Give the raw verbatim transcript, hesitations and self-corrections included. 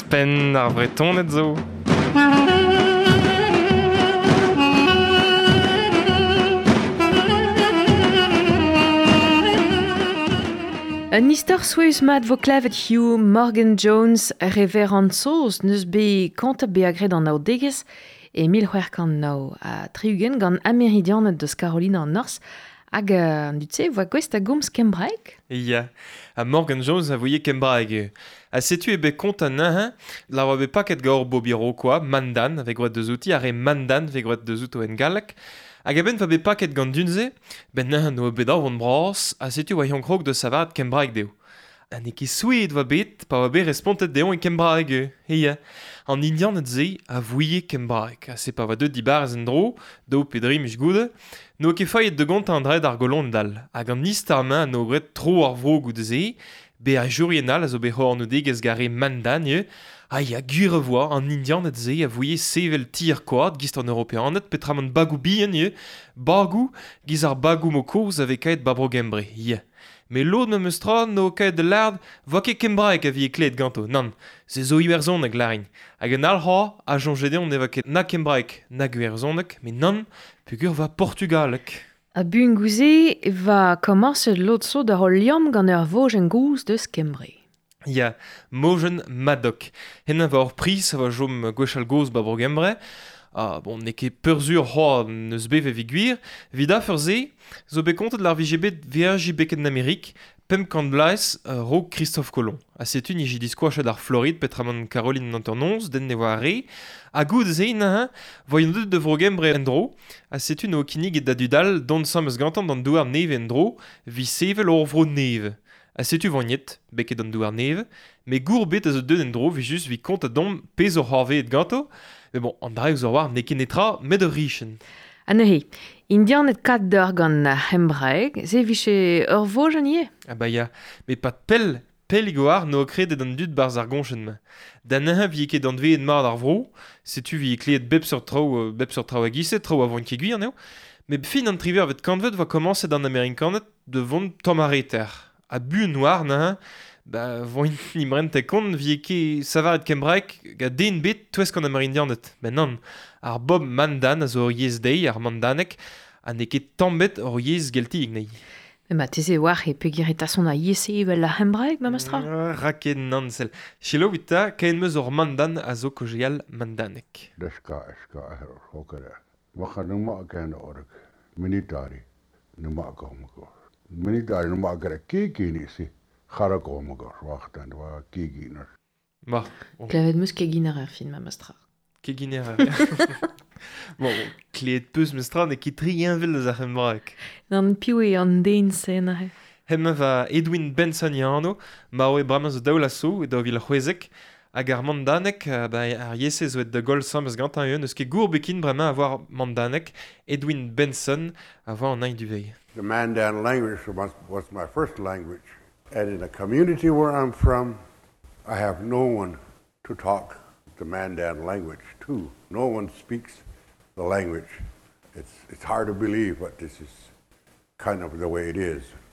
pen ar vretonet zo. Un istor souez mat vo klevet Hugh Morgan Jones reverend sauce neus be kanta be agred an naudegez e mil c'hwerkant nao a triugen gant Ameridianet deus Carolina an Nors hag uh, dutse voa gwest a gomz Kembraeg? Ya, a Morgan Jones a voye Kembraeg. A setu ebe kont an nahin, la oa be paket gaor bobiro quoi, mandan, avec gret deus outi, are mandan, avec gret deus outo en galek. Hag a-benn va be paket gant dunze, ben nahin no bet ar vont bras, a setu oa yon krog de savat Kembraeg deo. An eke souet va bet, pa va be respontet deon e Kembraeg. Eia, an indian et ze a voye Kembraeg. A se pa va deud dibarez en dro, do pedri mish goude, no ke fayet de gont an dred ar golon dal. Hag an istar mañ no gret tro ar vro gout ze, be a jourienal a zo be c'hor no degez gare mandan ye, a ya gwir revoa an indian et ze a voye sevel tir koad gist an europeanet petram an bagou bien ye, bagou giz ar bagou mo koz ave kaet babro gembre, ye. Me lod me meustra no kaet de lard va ket Kembraeg a vie kleet ganto, nan, se zo iwerzoneg larin. Hag en alha a jongedeon ne va ket na Kembraeg na gwerzoneg, me nan, pugur va Portugalek. A bun gouze va komanse lot so da hol liam gant ur voj en gouz deus Kembre. Ya, mojen madok. Henna va ur pris a va jom gwechal goz babro gembre. Ah, bon, ne ket perzur c'hoar neus beve vi gwir. Vida ferze, zo be kontet lar vijebet veaji beket n'Amerik, pem kant blaiz uh, ro Christophe Colomb. A setu ni ji diskoachet ar Floride petramant Caroline Nanternons, den ne voa re. A gout ze nahin, voyon deud de vro gembre en dro, a setu no kinig et da dudal don samez gantan dan douar neve en dro, vi sevel or vro neve. A setu vognet, beket dan douar neve, me gour bet a zo deud en dro, vi just vi kont a dom pez or harve et ganto, me bon, an draig zo war ne ket netra met de richen. An ehe, indian et kat d'ur gant Kembraeg, ze viche ur voj an ye? Ah ba ya, me pat pel, pel igoar no kred et an dud barz ar gonchen ma. Da nahin vi ket an dve en mar ar vro, setu vi kleet bep sur trao, bep sur trao a giset, trao a vont ket gwir neo, me fin an triver vet kanvet va komanse d'an Amerikanet de vont tom areter. A bu noir nahin, ba voin imrent e kont vi ket savar et Kembraeg ga den bet touez kan Ameridianet. Ben nan, ar Bob Mandan a zo ur yez dei ar Mandanek, a ne ket tambet ur yez gelti ignei. Me ma teze war e pegiret a son a yese evel la Kembraeg, ma mastra? Uh, raket nan sel. Chelo vita, kaen meus ur Mandan a zo kojeal Mandanek. Deska eska er hokere. Wacha numa ken ork. Militari. Numa komako. Militari numa gere kiki nisi. Chara komako. Wachtan wa kiki nar. Ba. Bon. Klevet meus ket giner ar film, ma mastra. Ke giner. Bon, kleet peus mestra ne ket tri envel eus ar Kembraeg. Nan piou e an den sen ahe. Hemma va Edwin Benson yano, ma oe bramañ zo daoul aso e da vil c'hwezek, hag ar Mandanek, uh, ba, ar yese zo et da gol samez gantan eus, neus ket gour bekin bremañ a war Mandanek, Edwin Benson, a war an ain du vei. The Mandan language was, was my first language. And in the community where I'm from, I have no one to talk the Mandan language to. No one speaks the language. It's, it's hard to believe, but this is kind of the way it is.